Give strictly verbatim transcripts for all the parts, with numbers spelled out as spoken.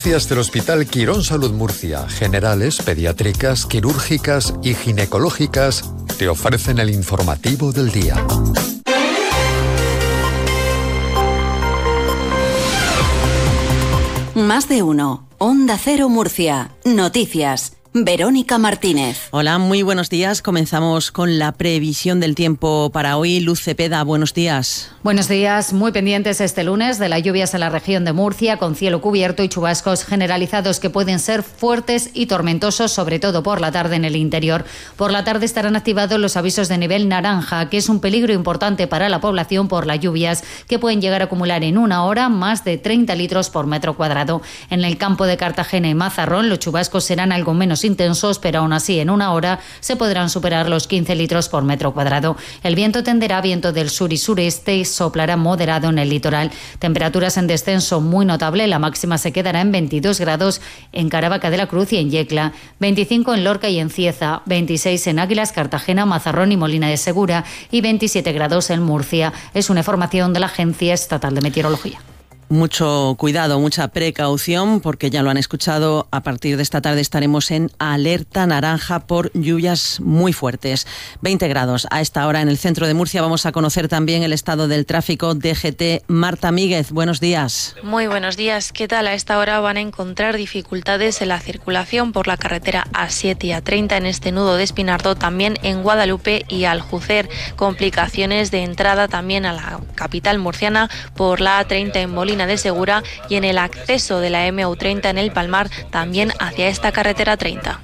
Del Hospital Quirón Salud Murcia, generales, pediátricas, quirúrgicas y ginecológicas, te ofrecen el informativo del día. Más de uno. Onda Cero Murcia. Noticias. Verónica Martínez. Hola, muy buenos días. Comenzamos con la previsión del tiempo para hoy. Luz Cepeda, buenos días. Buenos días. Muy pendientes este lunes de las lluvias en la región de Murcia, con cielo cubierto y chubascos generalizados que pueden ser fuertes y tormentosos, sobre todo por la tarde en el interior. Por la tarde estarán activados los avisos de nivel naranja, que es un peligro importante para la población por las lluvias, que pueden llegar a acumular en una hora más de treinta litros por metro cuadrado. En el campo de Cartagena y Mazarrón, los chubascos serán algo menos intensos, pero aún así en una hora se podrán superar los quince litros por metro cuadrado. El viento tenderá a viento del sur y sureste y soplará moderado en el litoral. Temperaturas en descenso muy notable. La máxima se quedará en veintidós grados en Caravaca de la Cruz y en Yecla, veinticinco en Lorca y en Cieza, veintiséis en Águilas, Cartagena, Mazarrón y Molina de Segura y veintisiete grados en Murcia. Es una información de la Agencia Estatal de Meteorología. Mucho cuidado, mucha precaución, porque ya lo han escuchado, a partir de esta tarde estaremos en alerta naranja por lluvias muy fuertes. veinte grados a esta hora en el centro de Murcia. Vamos a conocer también el estado del tráfico. D G T, Marta Míguez, buenos días. Muy buenos días. ¿Qué tal? A esta hora van a encontrar dificultades en la circulación por la carretera A siete y A treinta en este nudo de Espinardo, también en Guadalupe y Aljucer. Complicaciones de entrada también a la capital murciana por la A treinta en Molina de Segura y en el acceso de la M U treinta en el Palmar, también hacia esta carretera treinta.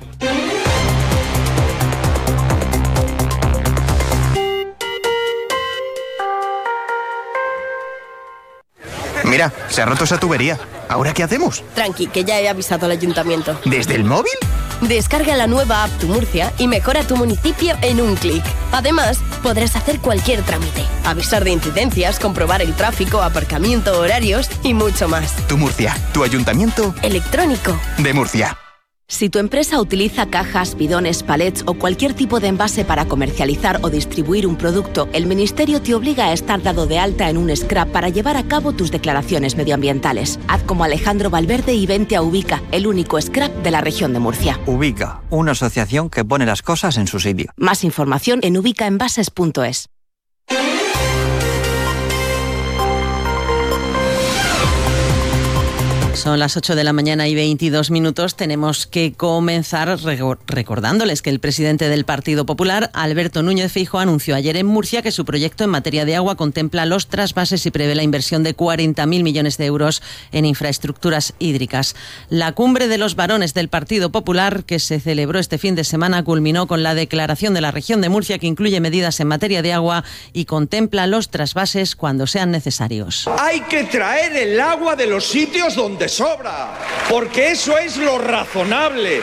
Mira, se ha roto esa tubería. ¿Ahora qué hacemos? Tranqui, que ya he avisado al ayuntamiento. ¿Desde el móvil? Descarga la nueva app Tu Murcia y mejora tu municipio en un clic. Además, podrás hacer cualquier trámite, avisar de incidencias, comprobar el tráfico, aparcamiento, horarios y mucho más. Tu Murcia, tu ayuntamiento electrónico de Murcia. Si tu empresa utiliza cajas, bidones, palets o cualquier tipo de envase para comercializar o distribuir un producto, el Ministerio te obliga a estar dado de alta en un scrap para llevar a cabo tus declaraciones medioambientales. Haz como Alejandro Valverde y vente a Ubica, el único scrap de la región de Murcia. Ubica, una asociación que pone las cosas en su sitio. Más información en ubicaenvases punto es. Son las ocho de la mañana y veintidós minutos. Tenemos que comenzar recordándoles que el presidente del Partido Popular, Alberto Núñez Feijóo, anunció ayer en Murcia que su proyecto en materia de agua contempla los trasvases y prevé la inversión de cuarenta mil millones de euros en infraestructuras hídricas. La cumbre de los varones del Partido Popular, que se celebró este fin de semana, culminó con la declaración de la región de Murcia, que incluye medidas en materia de agua y contempla los trasvases cuando sean necesarios. Hay que traer el agua de los sitios donde sobra, porque eso es lo razonable.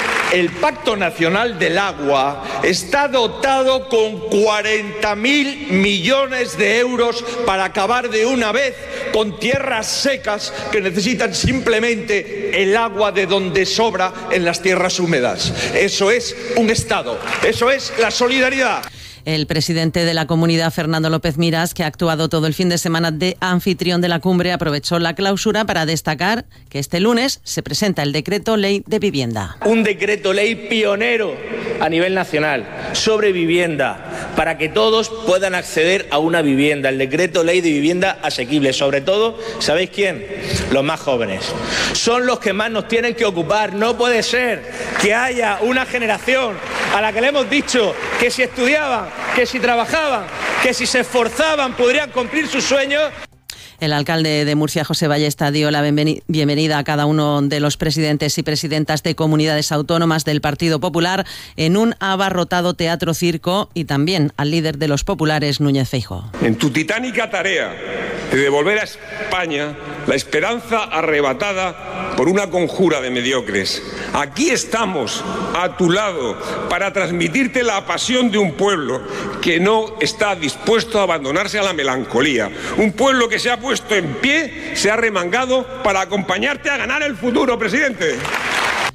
El Pacto Nacional del Agua está dotado con cuarenta mil millones de euros para acabar de una vez con tierras secas que necesitan simplemente el agua de donde sobra en las tierras húmedas. Eso es un Estado, eso es la solidaridad. El presidente de la comunidad, Fernando López Miras, que ha actuado todo el fin de semana de anfitrión de la cumbre, aprovechó la clausura para destacar que este lunes se presenta el decreto ley de vivienda. Un decreto ley pionero a nivel nacional sobre vivienda, para que todos puedan acceder a una vivienda. El decreto ley de vivienda asequible, sobre todo, ¿sabéis quién? Los más jóvenes. Son los que más nos tienen que ocupar. No puede ser que haya una generación a la que le hemos dicho que si estudiaban, que si trabajaban, que si se esforzaban podrían cumplir sus sueños. El alcalde de Murcia, José Ballesta, dio la bienvenida a cada uno de los presidentes y presidentas de comunidades autónomas del Partido Popular en un abarrotado teatro circo y también al líder de los populares, Núñez Feijóo. En tu titánica tarea de devolver a España la esperanza arrebatada por una conjura de mediocres, aquí estamos a tu lado para transmitirte la pasión de un pueblo que no está dispuesto a abandonarse a la melancolía, un pueblo que se ha puesto en pie, se ha remangado para acompañarte a ganar el futuro, presidente.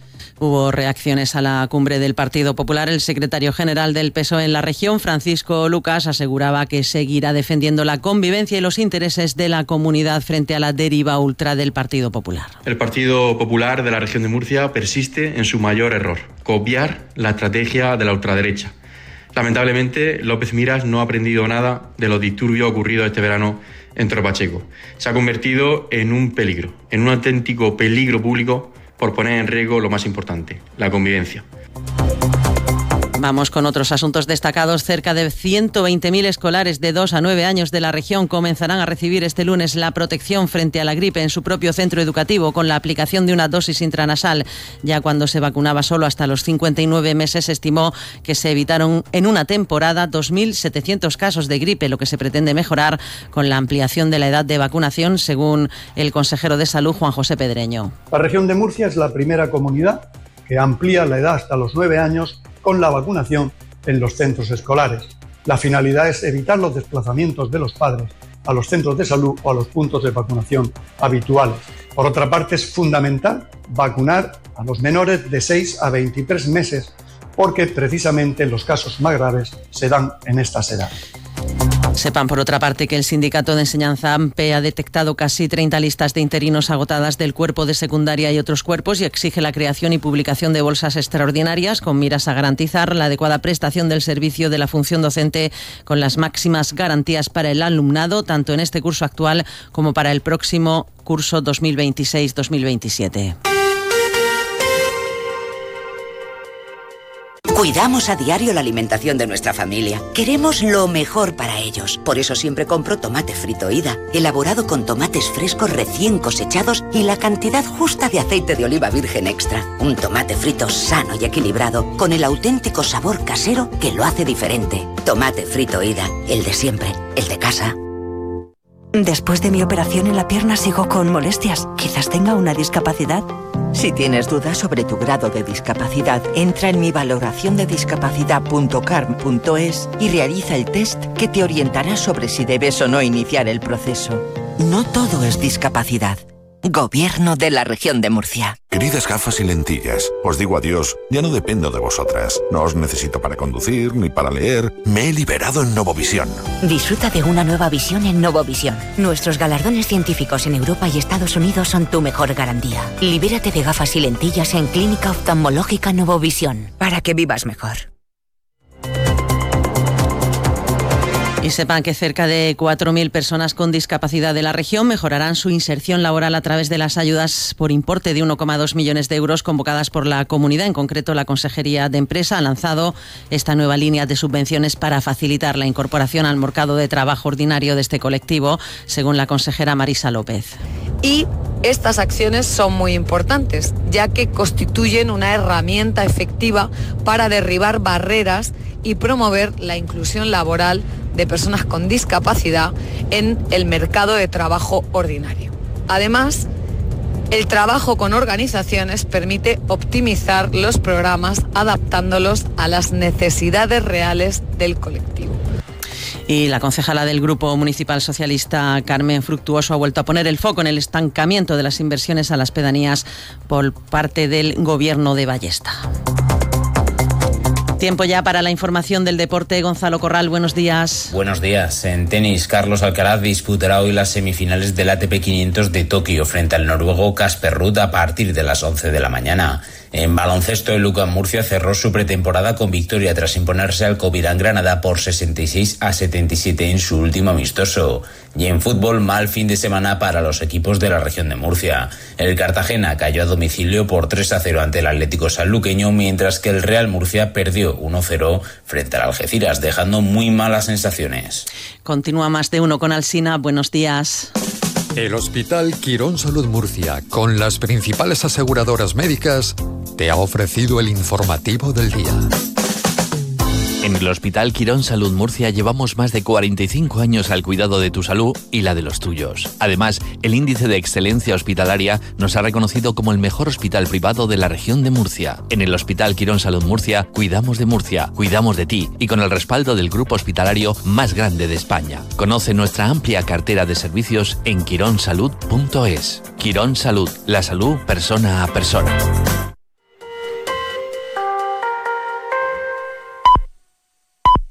Hubo reacciones a la cumbre del Partido Popular. El secretario general del P S O E en la región, Francisco Lucas, aseguraba que seguirá defendiendo la convivencia y los intereses de la comunidad frente a la deriva ultra del Partido Popular. El Partido Popular de la región de Murcia persiste en su mayor error: copiar la estrategia de la ultraderecha. Lamentablemente, López Miras no ha aprendido nada de los disturbios ocurridos este verano en Torre Pacheco. Se ha convertido en un peligro, en un auténtico peligro público, por poner en riesgo lo más importante, la convivencia. Vamos con otros asuntos destacados. Cerca de ciento veinte mil escolares de dos a nueve años de la región comenzarán a recibir este lunes la protección frente a la gripe en su propio centro educativo con la aplicación de una dosis intranasal. Ya cuando se vacunaba solo hasta los cincuenta y nueve meses, se estimó que se evitaron en una temporada dos mil setecientos casos de gripe, lo que se pretende mejorar con la ampliación de la edad de vacunación, según el consejero de Salud, Juan José Pedreño. La región de Murcia es la primera comunidad que amplía la edad hasta los nueve años con la vacunación en los centros escolares. La finalidad es evitar los desplazamientos de los padres a los centros de salud o a los puntos de vacunación habituales. Por otra parte, es fundamental vacunar a los menores de seis a veintitrés meses, porque precisamente los casos más graves se dan en estas edades. Sepan, por otra parte, que el Sindicato de Enseñanza A M P ha detectado casi treinta listas de interinos agotadas del cuerpo de secundaria y otros cuerpos y exige la creación y publicación de bolsas extraordinarias con miras a garantizar la adecuada prestación del servicio de la función docente con las máximas garantías para el alumnado, tanto en este curso actual como para el próximo curso dos mil veintiséis dos mil veintisiete. Cuidamos a diario la alimentación de nuestra familia. Queremos lo mejor para ellos. Por eso siempre compro tomate frito Ida, elaborado con tomates frescos recién cosechados y la cantidad justa de aceite de oliva virgen extra. Un tomate frito sano y equilibrado, con el auténtico sabor casero que lo hace diferente. Tomate frito Ida, el de siempre, el de casa. Después de mi operación en la pierna sigo con molestias. Quizás tenga una discapacidad. Si tienes dudas sobre tu grado de discapacidad, entra en mi valoración de discapacidad punto carm punto es y realiza el test que te orientará sobre si debes o no iniciar el proceso. No todo es discapacidad. Gobierno de la región de Murcia. Queridas gafas y lentillas, os digo adiós, ya no dependo de vosotras. No os necesito para conducir ni para leer. Me he liberado en Novovisión. Disfruta de una nueva visión en Novovisión. Nuestros galardones científicos en Europa y Estados Unidos son tu mejor garantía. Libérate de gafas y lentillas en Clínica Oftalmológica Novovisión, para que vivas mejor. Y sepan que cerca de cuatro mil personas con discapacidad de la región mejorarán su inserción laboral a través de las ayudas por importe de uno coma dos millones de euros convocadas por la comunidad. En concreto, la Consejería de Empresa ha lanzado esta nueva línea de subvenciones para facilitar la incorporación al mercado de trabajo ordinario de este colectivo, según la consejera Marisa López. Y estas acciones son muy importantes, ya que constituyen una herramienta efectiva para derribar barreras y promover la inclusión laboral de personas con discapacidad en el mercado de trabajo ordinario. Además, el trabajo con organizaciones permite optimizar los programas adaptándolos a las necesidades reales del colectivo. Y la concejala del Grupo Municipal Socialista, Carmen Fructuoso, ha vuelto a poner el foco en el estancamiento de las inversiones a las pedanías por parte del Gobierno de Ballesta. Tiempo ya para la información del deporte. Gonzalo Corral, buenos días. Buenos días. En tenis, Carlos Alcaraz disputará hoy las semifinales del A T P quinientos de Tokio frente al noruego Casper Ruud a partir de las once de la mañana. En baloncesto, el UCAM Murcia cerró su pretemporada con victoria tras imponerse al Covirán Granada por sesenta y seis a setenta y siete en su último amistoso. Y en fútbol, mal fin de semana para los equipos de la región de Murcia. El Cartagena cayó a domicilio por tres a cero ante el Atlético Sanluqueño, mientras que el Real Murcia perdió uno cero frente al Algeciras, dejando muy malas sensaciones. Continúa Más de Uno con Alsina. Buenos días. El Hospital Quirón Salud Murcia, con las principales aseguradoras médicas, te ha ofrecido el informativo del día. En el Hospital Quirón Salud Murcia llevamos más de cuarenta y cinco años al cuidado de tu salud y la de los tuyos. Además, el índice de excelencia hospitalaria nos ha reconocido como el mejor hospital privado de la región de Murcia. En el Hospital Quirón Salud Murcia, cuidamos de Murcia, cuidamos de ti y con el respaldo del grupo hospitalario más grande de España. Conoce nuestra amplia cartera de servicios en quirón salud punto es. Quirón Salud, la salud persona a persona.